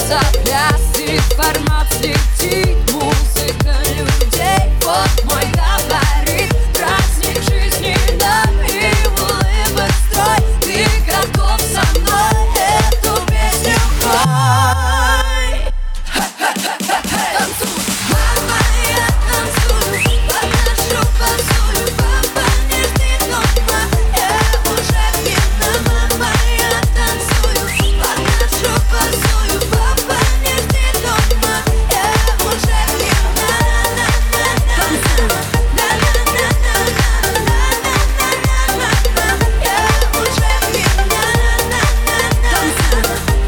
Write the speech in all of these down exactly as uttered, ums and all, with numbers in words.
польется пляс, информат слетит, музыка людей. Вот мой габарит, праздник жизни нам и улыбок строй. Ты готов со мной эту песню пой? Танцуй, мама, я танцую, подношу посую, папа не ждет дома, я уже пьяна. Мама, я танцую, подношу посую, папа не ждет дома, я уже пьяна. Танцуй, на-на-на-на-на-на-на-на-на-на, я уже пьяна. Танцуй,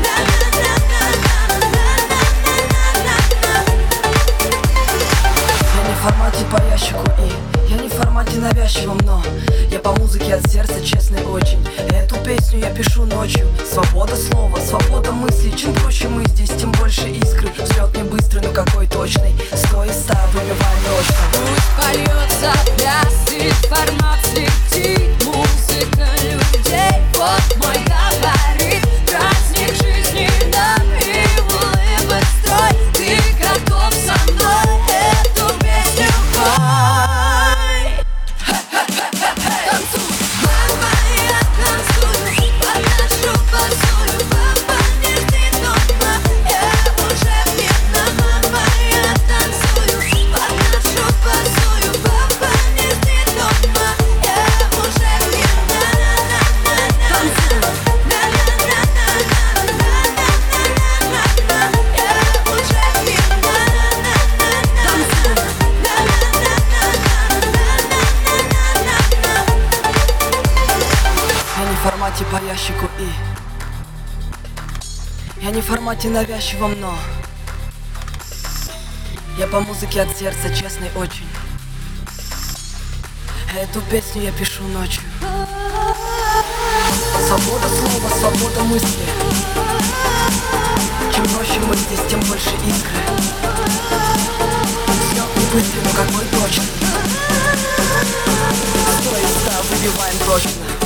Я не в формате по ящику и я не в формате навязчивом, но я по музыке от сердца, честный очень. Эту песню я пишу ночью. Свобода слова, свобода мысли. Чем проще мы здесь, тем больше искры. Взлет не быстрый, но какой точный. Сто и ста, выбиваем точно. пусть польется пляс, информат слетит, музыка людей. Вот мой габарит, праздник жизни нам и улыбок строй. Ты готов со мной эту песню пой? Танцуй, мама, я танцую, подношу посую, папа не ждет дома, я уже пьяна. Мама, я танцую, подношу посую, папа не ждет дома, я уже пьяна. Танцуй, на-на-на-на-на-на-на-на-на, я уже пьяна. Танцуй, Я не в формате по ящику и я не в формате навязчивом, но я по музыке от сердца, честный очень. Эту песню я пишу ночью. Свобода слова, свобода мысли. Чем проще мы здесь, тем больше искры. Взлет не быстрый, но какой точный. Сто и ста, выбиваем точно.